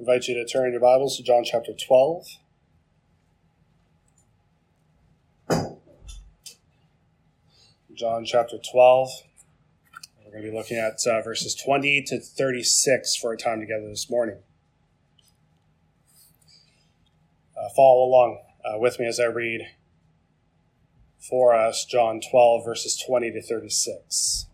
invite you to turn your Bibles to John chapter 12. John chapter 12. We're going to be looking at verses 20 to 36 for our time together this morning. Follow along with me as I read for us John 12, verses 20 to 36.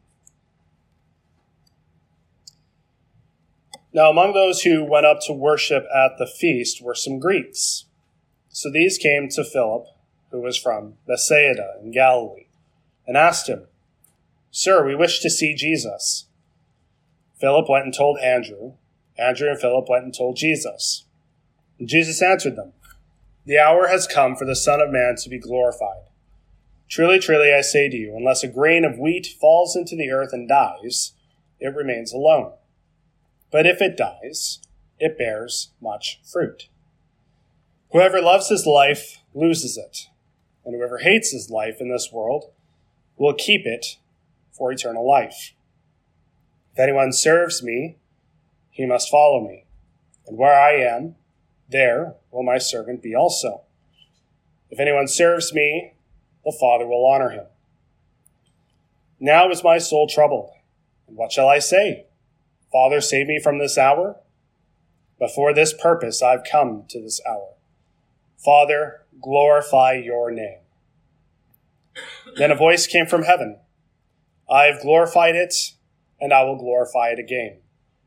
Now, among those who went up to worship at the feast were some Greeks. So these came to Philip, who was from Bethsaida in Galilee, and asked him, "Sir, we wish to see Jesus." Philip went and told Andrew. Andrew and Philip went and told Jesus. And Jesus answered them, "The hour has come for the Son of Man to be glorified. Truly, truly, I say to you, unless a grain of wheat falls into the earth and dies, it remains alone. But if it dies, it bears much fruit. Whoever loves his life loses it, and whoever hates his life in this world will keep it for eternal life. If anyone serves me, he must follow me, and where I am, there will my servant be also. If anyone serves me, the Father will honor him. Now is my soul troubled, and what shall I say? Father, save me from this hour? But for this purpose I've come to this hour. Father, glorify your name." Then a voice came from heaven. "I have glorified it, and I will glorify it again."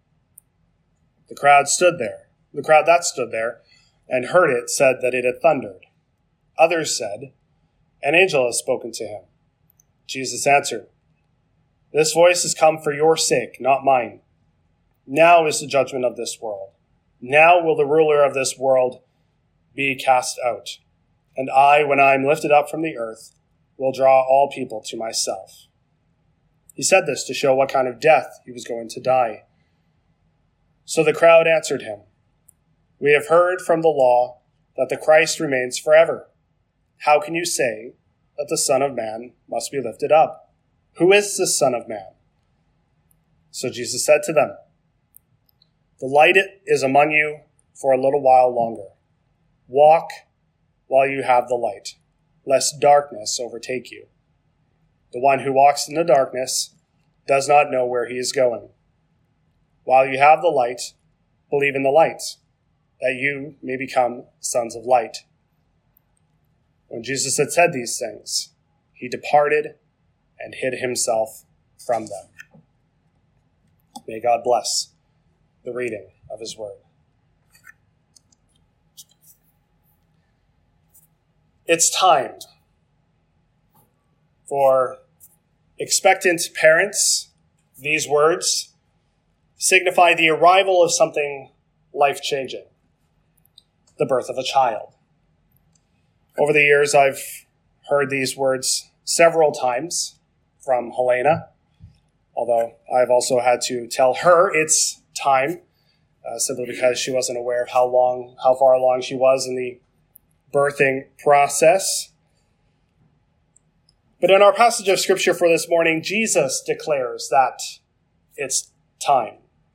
The crowd that stood there and heard it said that it had thundered. Others said, "An angel has spoken to him." Jesus answered, "This voice has come for your sake, not mine. Now is the judgment of this world. Now will the ruler of this world be cast out. And I, when I am lifted up from the earth, will draw all people to myself." He said this to show what kind of death he was going to die. So the crowd answered him, "We have heard from the law that the Christ remains forever. How can you say that the Son of Man must be lifted up? Who is the Son of Man?" So Jesus said to them, "The light is among you for a little while longer. Walk while you have the light, lest darkness overtake you. The one who walks in the darkness does not know where he is going. While you have the light, believe in the light, that you may become sons of light." When Jesus had said these things, he departed and hid himself from them. May God bless the reading of his word. It's time. For expectant parents, these words signify the arrival of something life-changing, the birth of a child. Over the years, I've heard these words several times from Helena, although I've also had to tell her it's time, simply because she wasn't aware of how far along she was in the birthing process. But in our passage of scripture for this morning, Jesus declares that it's time.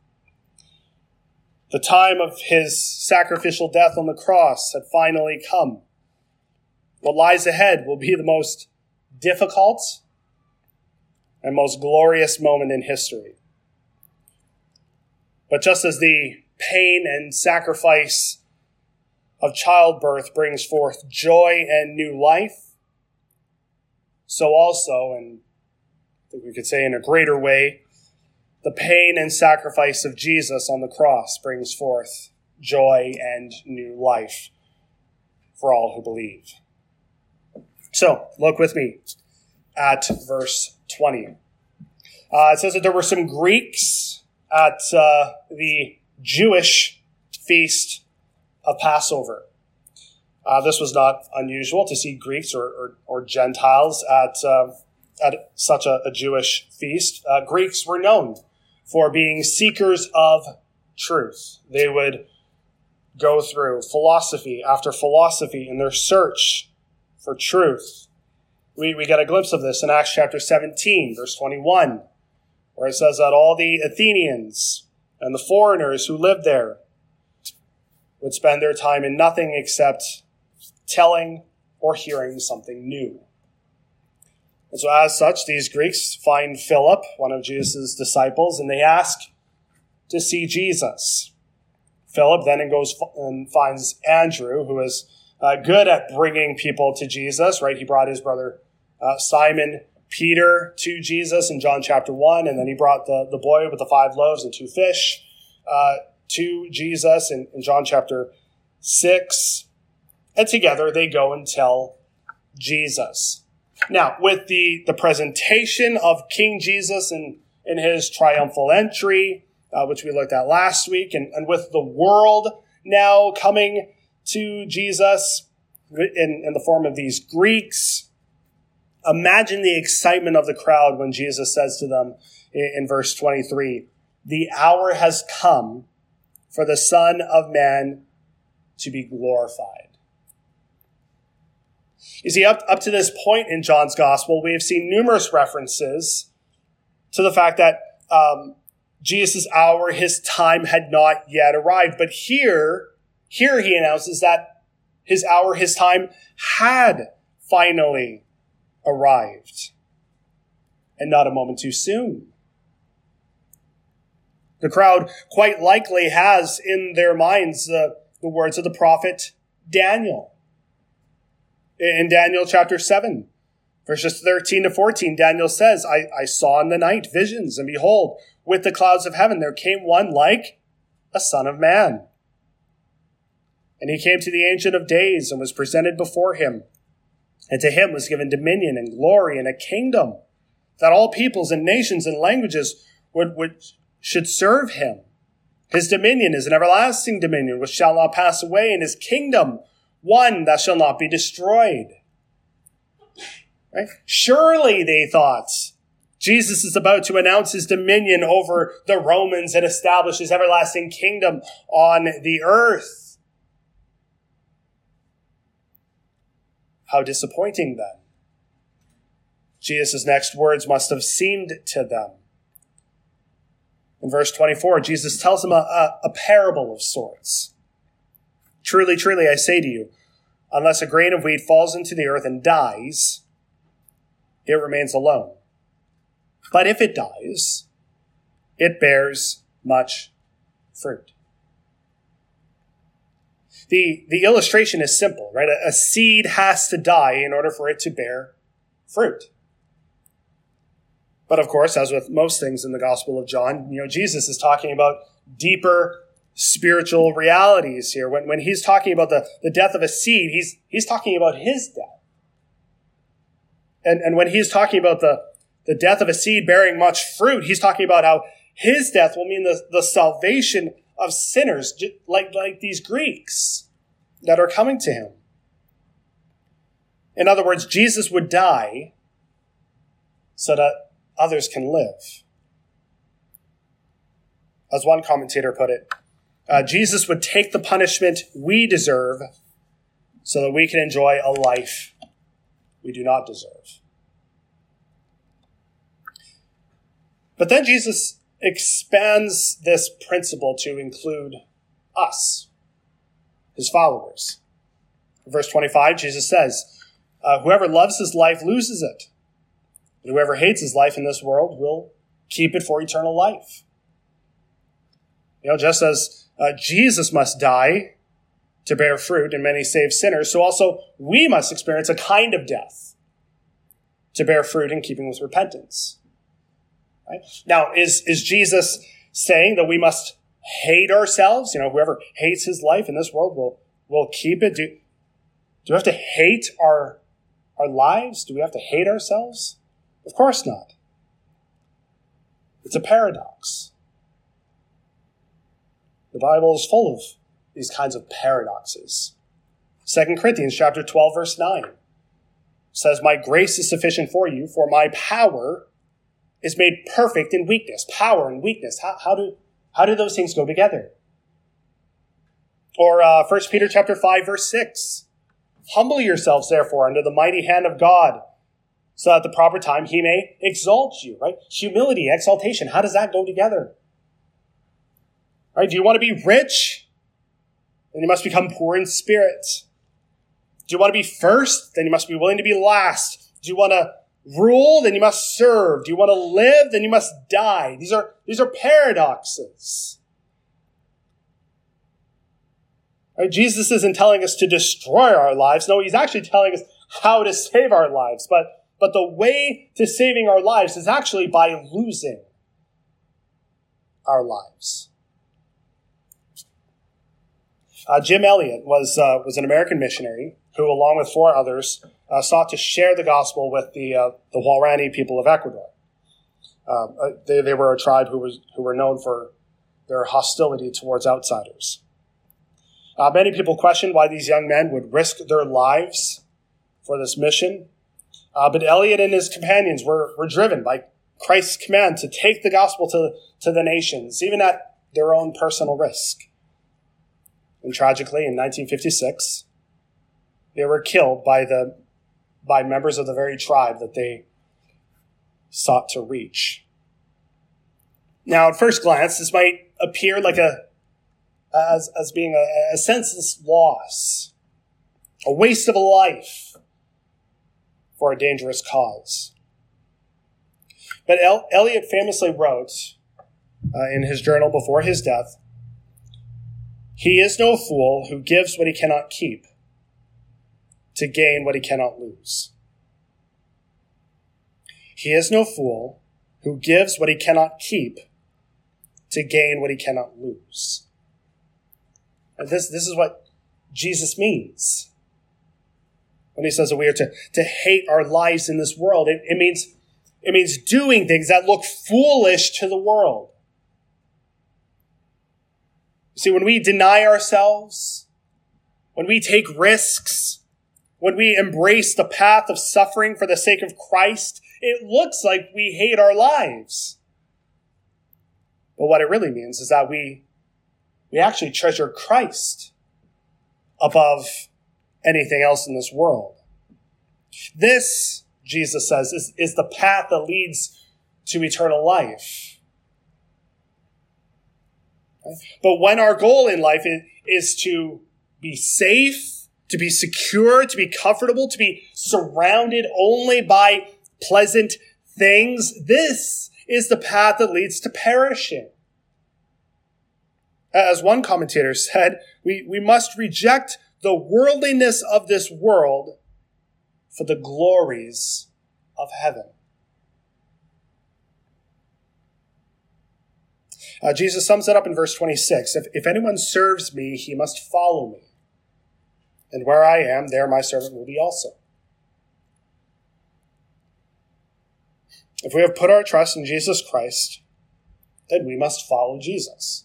The time of his sacrificial death on the cross had finally come. What lies ahead will be the most difficult and most glorious moment in history. But just as the pain and sacrifice of childbirth brings forth joy and new life, so also, and I think we could say in a greater way, the pain and sacrifice of Jesus on the cross brings forth joy and new life for all who believe. So, look with me at verse 20. It says that there were some Greeks at the Jewish feast of Passover. This was not unusual to see Greeks or Gentiles at such a Jewish feast. Greeks were known for being seekers of truth. They would go through philosophy after philosophy in their search for truth. We get a glimpse of this in Acts chapter 17, verse 21, where it says that all the Athenians and the foreigners who lived there would spend their time in nothing except telling or hearing something new. And so as such, these Greeks find Philip, one of Jesus' disciples, and they ask to see Jesus. Philip then goes and finds Andrew, who is good at bringing people to Jesus, right? He brought his brother Simon Peter to Jesus in John chapter 1, and then he brought the boy with the 5 loaves and 2 fish to Jesus in John chapter 6. And together they go and tell Jesus. Now, with the presentation of King Jesus in his triumphal entry, which we looked at last week, and with the world now coming to Jesus in the form of these Greeks, imagine the excitement of the crowd when Jesus says to them in verse 23, "The hour has come for the Son of Man to be glorified." You see, up to this point in John's gospel, we have seen numerous references to the fact that Jesus' hour, his time had not yet arrived. But here he announces that his hour, his time had finally arrived. And not a moment too soon. The crowd quite likely has in their minds the words of the prophet Daniel. In Daniel chapter 7, verses 13 to 14, Daniel says, I saw in the night visions, and behold, with the clouds of heaven there came one like a son of man. And he came to the Ancient of Days and was presented before him. And to him was given dominion and glory and a kingdom, that all peoples and nations and languages should serve him. His dominion is an everlasting dominion which shall not pass away, and his kingdom one that shall not be destroyed. Right? Surely, they thought, Jesus is about to announce his dominion over the Romans and establish his everlasting kingdom on the earth. How disappointing then. Jesus' next words must have seemed to them. In verse 24, Jesus tells them a parable of sorts. Truly, truly, I say to you, unless a grain of wheat falls into the earth and dies, it remains alone. But if it dies, it bears much fruit. The illustration is simple, right? A seed has to die in order for it to bear fruit. But of course, as with most things in the Gospel of John, Jesus is talking about deeper spiritual realities here. When he's talking about the death of a seed, he's talking about his death. And when he's talking about the death of a seed bearing much fruit, he's talking about how his death will mean the salvation of sinners, like these Greeks that are coming to him. In other words, Jesus would die so that others can live. As one commentator put it, Jesus would take the punishment we deserve so that we can enjoy a life we do not deserve. But then Jesus expands this principle to include us, his followers. In verse 25, Jesus says, whoever loves his life loses it. And whoever hates his life in this world will keep it for eternal life. Just as Jesus must die to bear fruit and many save sinners, so also we must experience a kind of death to bear fruit in keeping with repentance. Right? Now, is Jesus saying that we must hate ourselves? Whoever hates his life in this world will keep it. Do we have to hate our lives? Do we have to hate ourselves? Of course not. It's a paradox. The Bible is full of these kinds of paradoxes. 2 Corinthians chapter 12, verse 9 says, my grace is sufficient for you, for my power is made perfect in weakness. Power and weakness. How do those things go together? Or 1 Peter chapter 5, verse 6. Humble yourselves, therefore, under the mighty hand of God, so that at the proper time he may exalt you, right? Humility, exaltation. How does that go together? Right? Do you want to be rich? then you must become poor in spirit. Do you want to be first? Then you must be willing to be last. Do you want to rule? Then you must serve. Do you want to live? Then you must die. These are paradoxes. Right? Jesus isn't telling us to destroy our lives. No, he's actually telling us how to save our lives. But the way to saving our lives is actually by losing our lives. Jim Elliot was an American missionary who, along with 4 others, sought to share the gospel with the Huaorani people of Ecuador. They were a tribe who were known for their hostility towards outsiders. Many people questioned why these young men would risk their lives for this mission. But Elliot and his companions were driven by Christ's command to take the gospel to the nations, even at their own personal risk. And tragically, in 1956, they were killed by members of the very tribe that they sought to reach. Now, at first glance, this might appear like as being a senseless loss, a waste of a life for a dangerous cause. But Elliot famously wrote in his journal before his death, "He is no fool who gives what he cannot keep to gain what he cannot lose." He is no fool who gives what he cannot keep to gain what he cannot lose. And this is what Jesus means when he says that we are to hate our lives in this world. It means doing things that look foolish to the world. You see, when we deny ourselves, when we take risks, when we embrace the path of suffering for the sake of Christ, it looks like we hate our lives. But what it really means is that we actually treasure Christ above anything else in this world. This, Jesus says, is the path that leads to eternal life. But when our goal in life is to be safe, to be secure, to be comfortable, to be surrounded only by pleasant things, this is the path that leads to perishing. As one commentator said, we must reject the worldliness of this world for the glories of heaven. Jesus sums it up in verse 26. If anyone serves me, he must follow me. And where I am, there my servant will be also. If we have put our trust in Jesus Christ, then we must follow Jesus.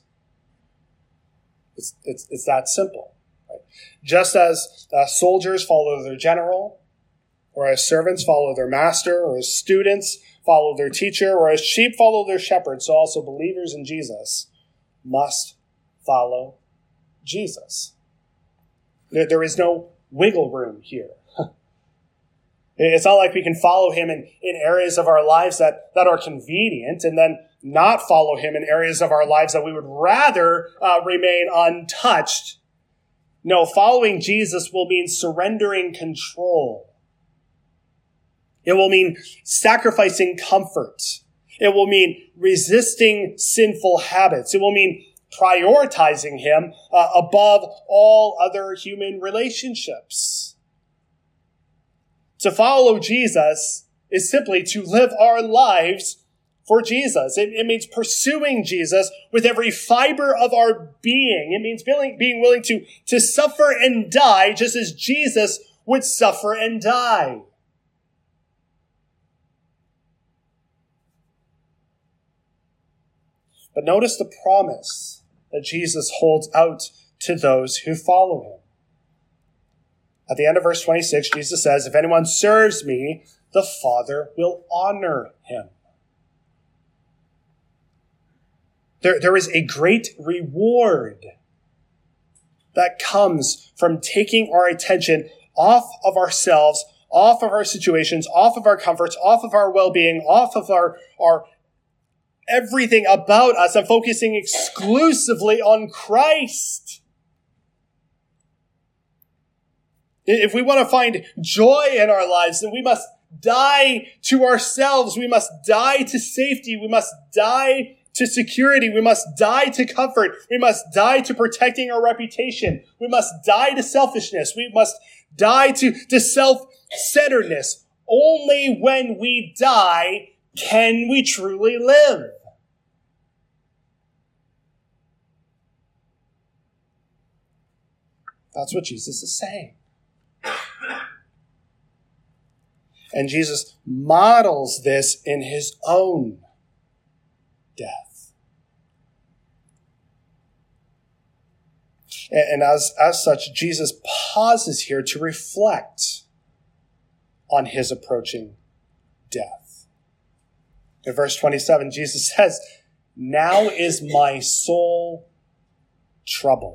It's that simple. Right? Just as soldiers follow their general, or as servants follow their master, or as students follow their teacher, or as sheep follow their shepherd, so also believers in Jesus must follow Jesus. There is no wiggle room here. It's not like we can follow him in areas of our lives that are convenient and then not follow him in areas of our lives that we would rather remain untouched. No, following Jesus will mean surrendering control. It will mean sacrificing comfort. It will mean resisting sinful habits. It will mean prioritizing him above all other human relationships. To follow Jesus is simply to live our lives for Jesus. It means pursuing Jesus with every fiber of our being. It means being willing to suffer and die just as Jesus would suffer and die. But notice the promise that Jesus holds out to those who follow him. At the end of verse 26, Jesus says, if anyone serves me, the Father will honor him. There is a great reward that comes from taking our attention off of ourselves, off of our situations, off of our comforts, off of our well-being, off of our everything about us, and focusing exclusively on Christ. If we want to find joy in our lives, then we must die to ourselves. We must die to safety. We must die to security. We must die to comfort. We must die to protecting our reputation. We must die to selfishness. We must die to self-centeredness. Only when we die can we truly live. That's what Jesus is saying. And Jesus models this in his own death. And as such, Jesus pauses here to reflect on his approaching death. In verse 27, Jesus says, "Now is my soul troubled."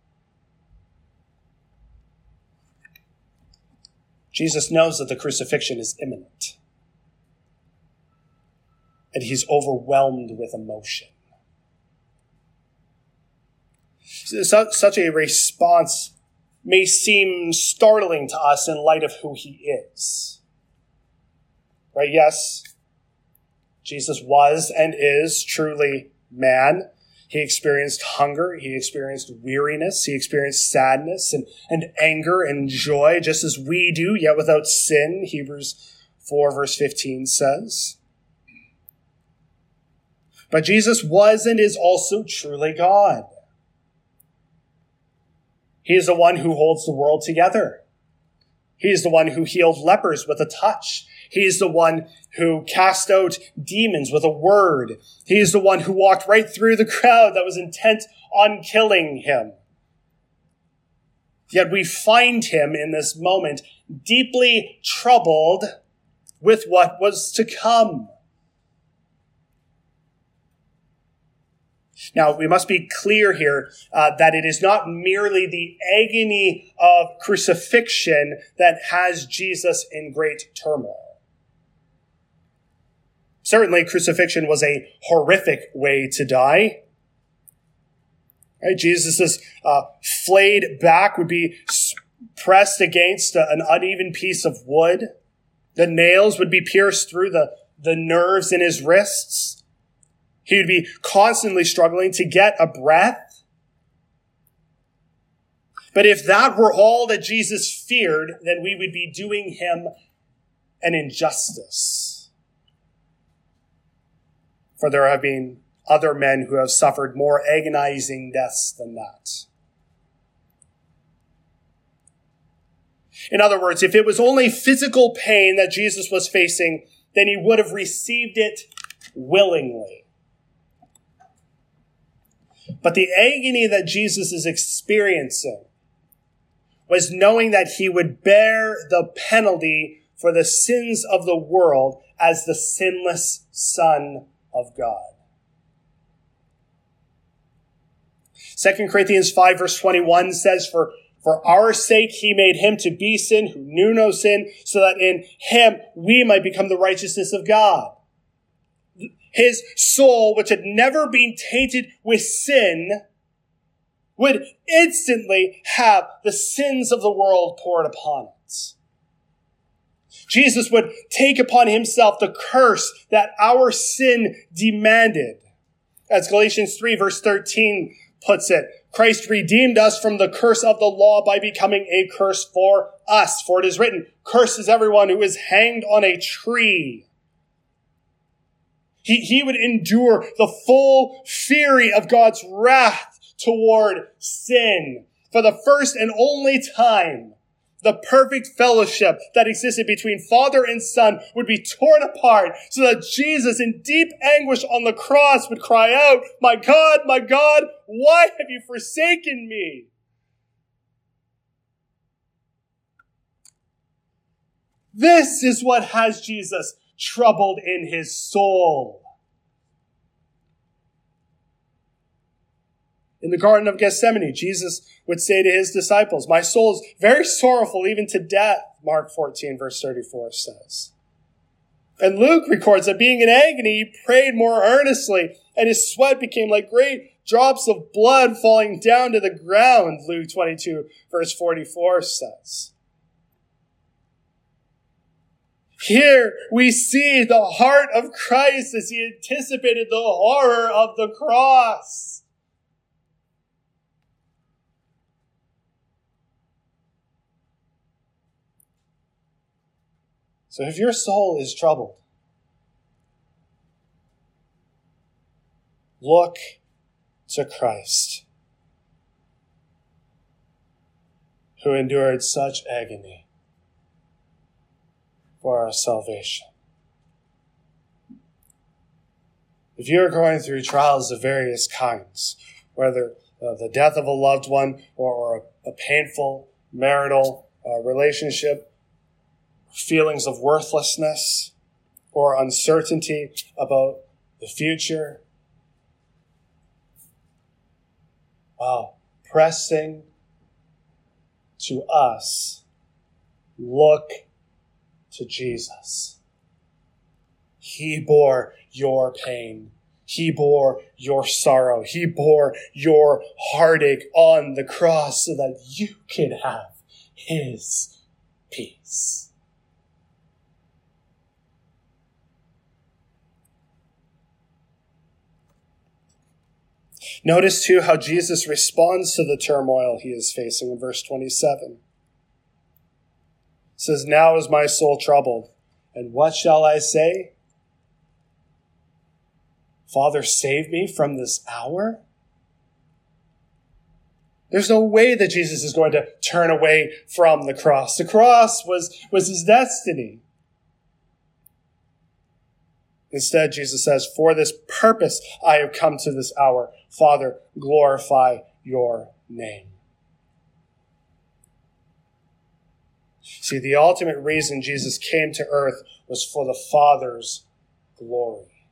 Jesus knows that the crucifixion is imminent, and he's overwhelmed with emotion. Such a response may seem startling to us in light of who he is. Right? Yes, Jesus was and is truly man. He experienced hunger. He experienced weariness. He experienced sadness and anger and joy, just as we do, yet without sin, Hebrews 4 verse 15 says. But Jesus was and is also truly God. He is the one who holds the world together. He is the one who healed lepers with a touch. He is the one who cast out demons with a word. He is the one who walked right through the crowd that was intent on killing him. Yet we find him in this moment deeply troubled with what was to come. Now, we must be clear here that it is not merely the agony of crucifixion that has Jesus in great turmoil. Certainly, crucifixion was a horrific way to die. Right? Jesus' flayed back would be pressed against an uneven piece of wood. The nails would be pierced through the nerves in his wrists. He would be constantly struggling to get a breath. But if that were all that Jesus feared, then we would be doing him an injustice. For there have been other men who have suffered more agonizing deaths than that. In other words, if it was only physical pain that Jesus was facing, then he would have received it willingly. But the agony that Jesus is experiencing was knowing that he would bear the penalty for the sins of the world as the sinless Son of God. 2 Corinthians 5 verse 21 says, For our sake he made him to be sin who knew no sin, so that in him we might become the righteousness of God. His soul, which had never been tainted with sin, would instantly have the sins of the world poured upon it. Jesus would take upon himself the curse that our sin demanded. As Galatians 3 verse 13 puts it, Christ redeemed us from the curse of the law by becoming a curse for us. For it is written, cursed is everyone who is hanged on a tree. He would endure the full fury of God's wrath toward sin. For the first and only time, the perfect fellowship that existed between Father and Son would be torn apart so that Jesus, in deep anguish on the cross, would cry out, my God, why have you forsaken me?" This is what has Jesus troubled in his soul. In the Garden of Gethsemane, Jesus would say to his disciples, "My soul is very sorrowful, even to death," Mark 14, verse 34 says. And Luke records that being in agony, he prayed more earnestly, and his sweat became like great drops of blood falling down to the ground, Luke 22, verse 44 says. Here we see the heart of Christ as he anticipated the horror of the cross. So if your soul is troubled, look to Christ, who endured such agony for our salvation. If you're going through trials of various kinds, whether the death of a loved one or a painful marital relationship, feelings of worthlessness or uncertainty about the future, pressing to us, look to Jesus. He bore your pain. He bore your sorrow. He bore your heartache on the cross so that you could have his peace. Notice too how Jesus responds to the turmoil he is facing in verse 27. It says, "Now is my soul troubled, and what shall I say? Father, save me from this hour?" There's no way that Jesus is going to turn away from the cross. The cross was his destiny. Instead, Jesus says, "For this purpose I have come to this hour. Father, glorify your name." See, the ultimate reason Jesus came to earth was for the Father's glory.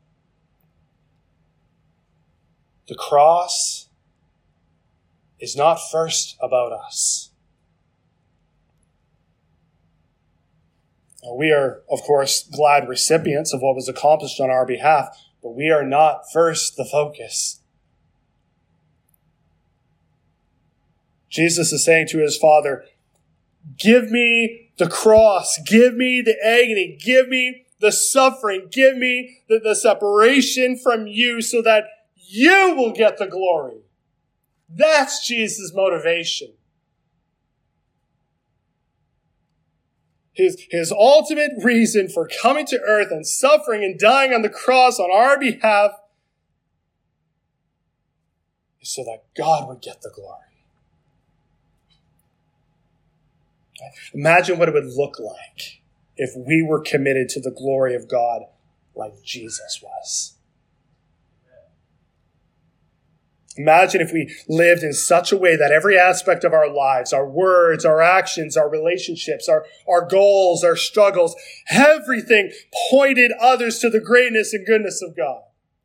The cross is not first about us. We are, of course, glad recipients of what was accomplished on our behalf, but we are not first the focus. Jesus is saying to his Father, give me the cross, give me the agony, give me the suffering, give me the separation from you so that you will get the glory. That's Jesus' motivation. His ultimate reason for coming to earth and suffering and dying on the cross on our behalf is so that God would get the glory. Imagine what it would look like if we were committed to the glory of God like Jesus was. Imagine if we lived in such a way that every aspect of our lives, our words, our actions, our relationships, our goals, our struggles, everything pointed others to the greatness and goodness of God.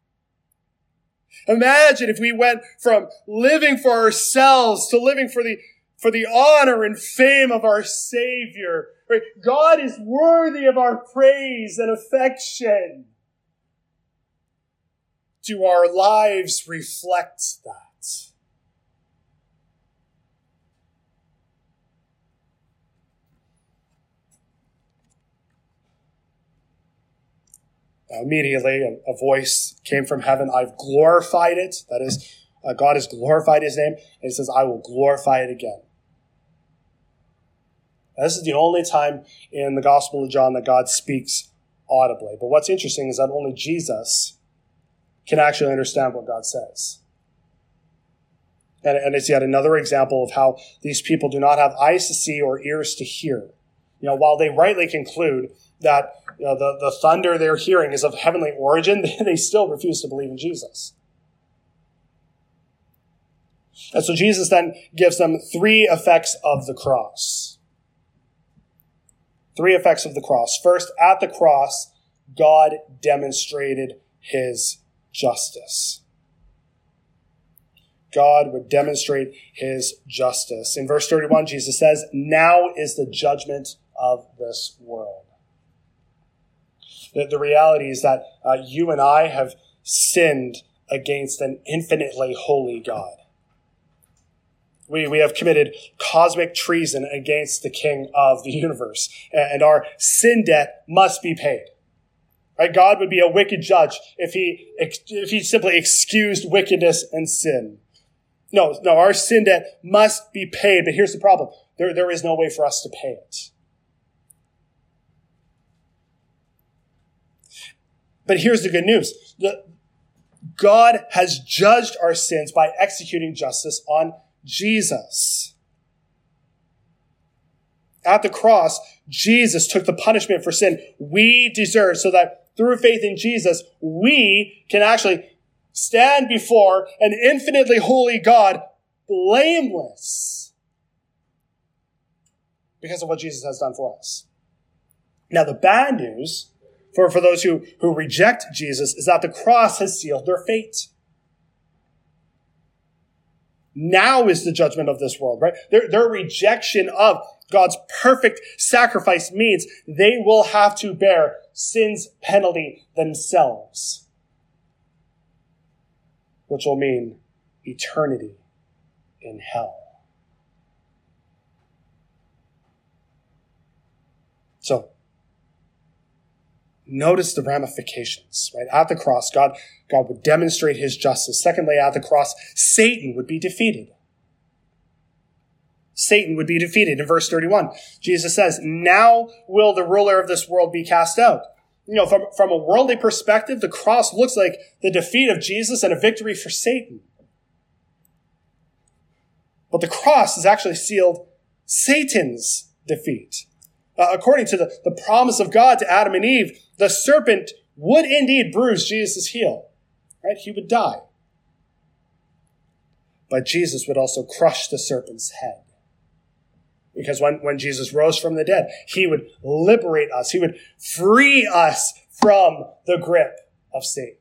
Imagine if we went from living for ourselves to living for the honor and fame of our Savior. Right? God is worthy of our praise and affection. Do our lives reflect that? Now, immediately, a voice came from heaven. I've glorified it. That is, God has glorified his name. And he says, I will glorify it again. Now, this is the only time in the Gospel of John that God speaks audibly. But what's interesting is that only Jesus can actually understand what God says. And it's yet another example of how these people do not have eyes to see or ears to hear. While they rightly conclude that the thunder they're hearing is of heavenly origin, they still refuse to believe in Jesus. And so Jesus then gives them three effects of the cross. Three effects of the cross. First, at the cross, God demonstrated his justice. God would demonstrate his justice. In verse 31, Jesus says, now is the judgment of this world. The reality is that you and I have sinned against an infinitely holy God. We have committed cosmic treason against the King of the universe, and our sin debt must be paid. Right? God would be a wicked judge if he simply excused wickedness and sin. No, our sin debt must be paid, but here's the problem. There is no way for us to pay it. But here's the good news. God has judged our sins by executing justice on Jesus. At the cross, Jesus took the punishment for sin we deserve so that through faith in Jesus, we can actually stand before an infinitely holy God blameless because of what Jesus has done for us. Now, the bad news for those who reject Jesus is that the cross has sealed their fate. Now is the judgment of this world, right? Their rejection of God's perfect sacrifice means they will have to bear sin's penalty themselves, which will mean eternity in hell. So, notice the ramifications, right? At the cross, God would demonstrate his justice. Secondly, at the cross, Satan would be defeated. Satan would be defeated. In verse 31, Jesus says, "Now will the ruler of this world be cast out." From a worldly perspective, the cross looks like the defeat of Jesus and a victory for Satan. But the cross has actually sealed Satan's defeat. According to the promise of God to Adam and Eve, the serpent would indeed bruise Jesus' heel, right? He would die. But Jesus would also crush the serpent's head. Because when Jesus rose from the dead, he would liberate us. He would free us from the grip of Satan.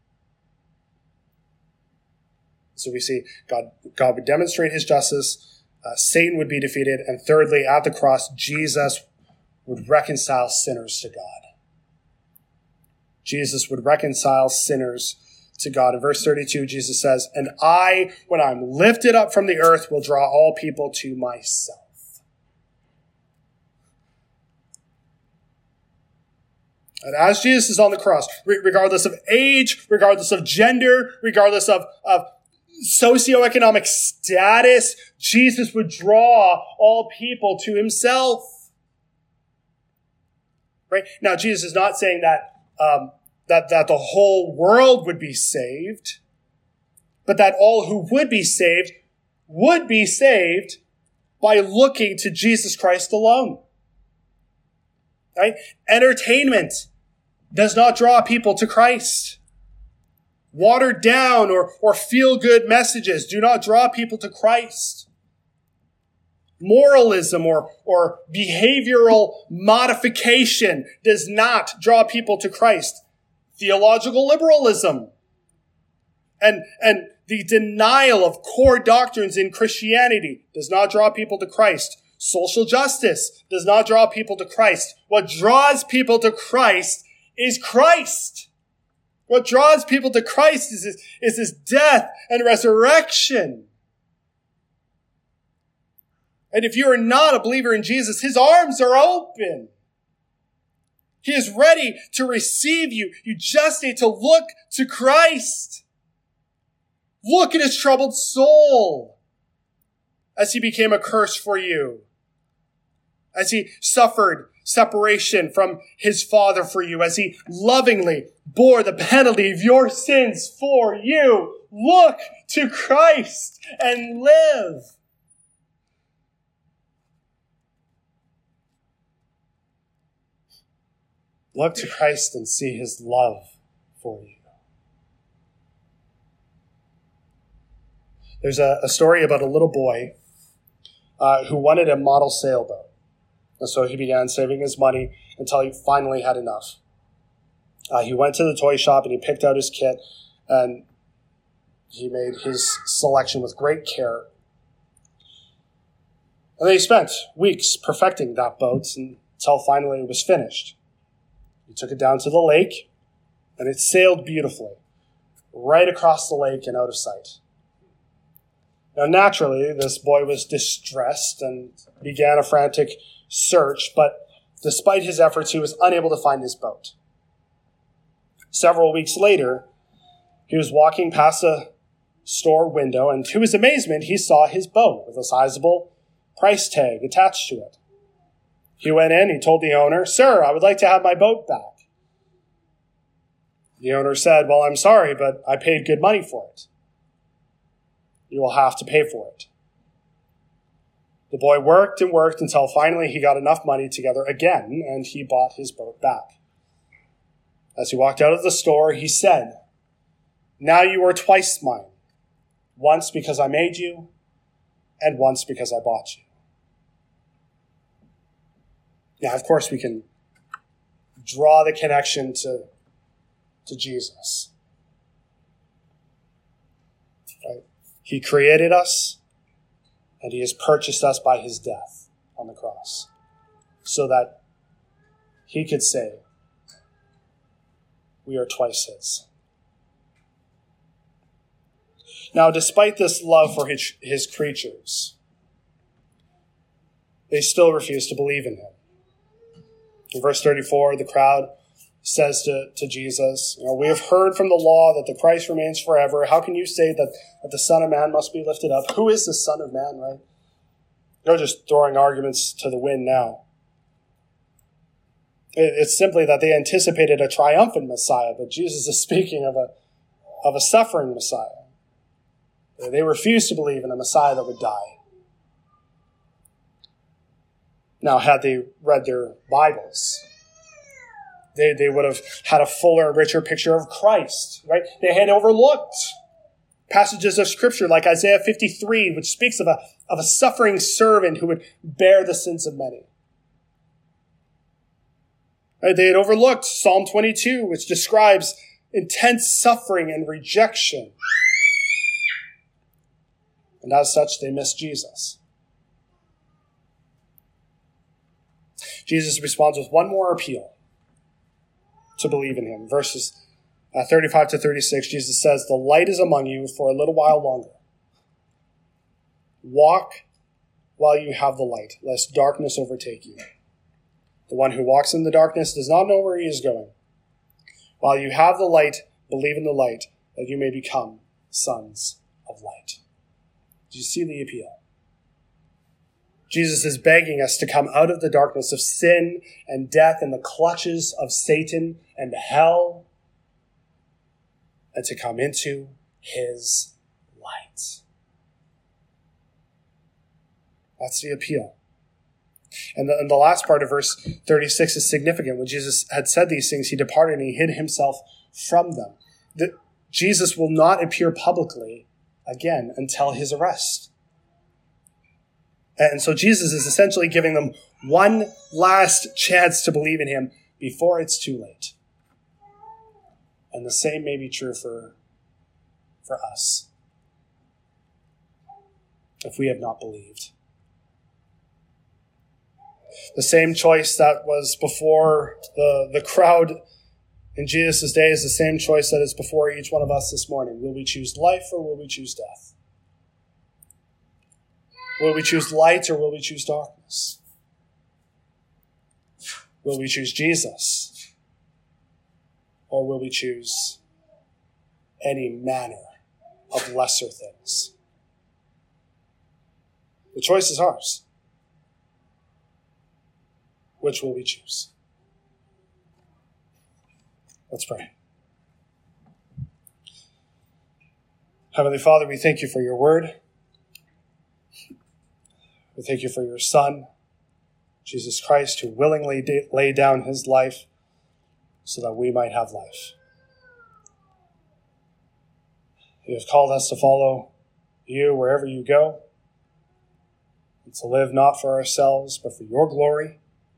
So we see God would demonstrate his justice. Satan would be defeated. And thirdly, at the cross, Jesus would reconcile sinners to God. Jesus would reconcile sinners to God. In verse 32, Jesus says, "And I, when I'm lifted up from the earth, will draw all people to myself." And as Jesus is on the cross, regardless of age, regardless of gender, regardless of socioeconomic status, Jesus would draw all people to himself. Right? Now, Jesus is not saying that the whole world would be saved, but that all who would be saved by looking to Jesus Christ alone. Right? Entertainment does not draw people to Christ. Watered down or feel-good messages do not draw people to Christ. Moralism or behavioral modification does not draw people to Christ. Theological liberalism and the denial of core doctrines in Christianity does not draw people to Christ. Social justice does not draw people to Christ. What draws people to Christ is Christ. What draws people to Christ is his death and resurrection. And if you are not a believer in Jesus, his arms are open. He is ready to receive you. You just need to look to Christ. Look at his troubled soul as he became a curse for you, as he suffered separation from his Father for you, as he lovingly bore the penalty of your sins for you. Look to Christ and live. Look to Christ and see his love for you. There's a story about a little boy who wanted a model sailboat. And so he began saving his money until he finally had enough. He went to the toy shop and he picked out his kit and he made his selection with great care. And they spent weeks perfecting that boat until finally it was finished. He took it down to the lake and it sailed beautifully right across the lake and out of sight. Now, naturally, this boy was distressed and began a frantic search, but despite his efforts, he was unable to find his boat. Several weeks later, he was walking past a store window, and to his amazement, he saw his boat with a sizable price tag attached to it. He went in, he told the owner, "Sir, I would like to have my boat back." The owner said, "Well, I'm sorry, but I paid good money for it. You will have to pay for it." The boy worked and worked until finally he got enough money together again, and he bought his boat back. As he walked out of the store, he said, "Now you are twice mine, once because I made you, and once because I bought you." Now, of course, we can draw the connection to Jesus. Right? He created us, and he has purchased us by his death on the cross, so that he could say, we are twice his. Now, despite this love for his creatures, they still refuse to believe in him. In verse 34, the crowd says to Jesus, "We have heard from the law that the Christ remains forever. How can you say that the Son of Man must be lifted up?" Who is the Son of Man, right? They're just throwing arguments to the wind now. It's simply that they anticipated a triumphant Messiah, but Jesus is speaking of a suffering Messiah. They refused to believe in a Messiah that would die. Now, had they read their Bibles, they would have had a fuller, richer picture of Christ, right? They had overlooked passages of Scripture like Isaiah 53, which speaks of a suffering servant who would bear the sins of many. Right? They had overlooked Psalm 22, which describes intense suffering and rejection. And as such, they missed Jesus. Jesus responds with one more appeal to believe in him. Verses 35 to 36, Jesus says, "The light is among you for a little while longer. Walk while you have the light, lest darkness overtake you. The one who walks in the darkness does not know where he is going. While you have the light, believe in the light, that you may become sons of light." Do you see the appeal? Jesus is begging us to come out of the darkness of sin and death and the clutches of Satan and hell, and to come into his light. That's the appeal. And the last part of verse 36 is significant. When Jesus had said these things, he departed and he hid himself from them. Jesus will not appear publicly again until his arrest. And so Jesus is essentially giving them one last chance to believe in him before it's too late. And the same may be true for us if we have not believed. The same choice that was before the crowd in Jesus' day is the same choice that is before each one of us this morning. Will we choose life or will we choose death? Will we choose light or will we choose darkness? Will we choose Jesus? Or will we choose any manner of lesser things? The choice is ours. Which will we choose? Let's pray. Heavenly Father, we thank you for your word. We thank you for your Son, Jesus Christ, who willingly laid down his life so that we might have life. You have called us to follow you wherever you go, and to live not for ourselves, but for your glory.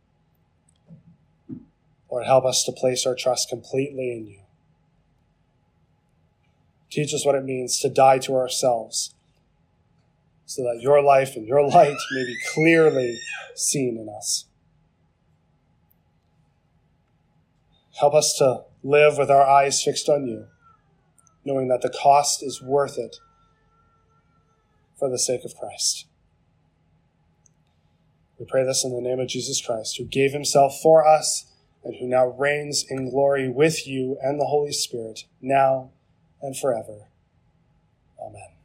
Lord, help us to place our trust completely in you. Teach us what it means to die to ourselves, so that your life and your light may be clearly seen in us. Help us to live with our eyes fixed on you, knowing that the cost is worth it for the sake of Christ. We pray this in the name of Jesus Christ, who gave himself for us and who now reigns in glory with you and the Holy Spirit, now and forever. Amen.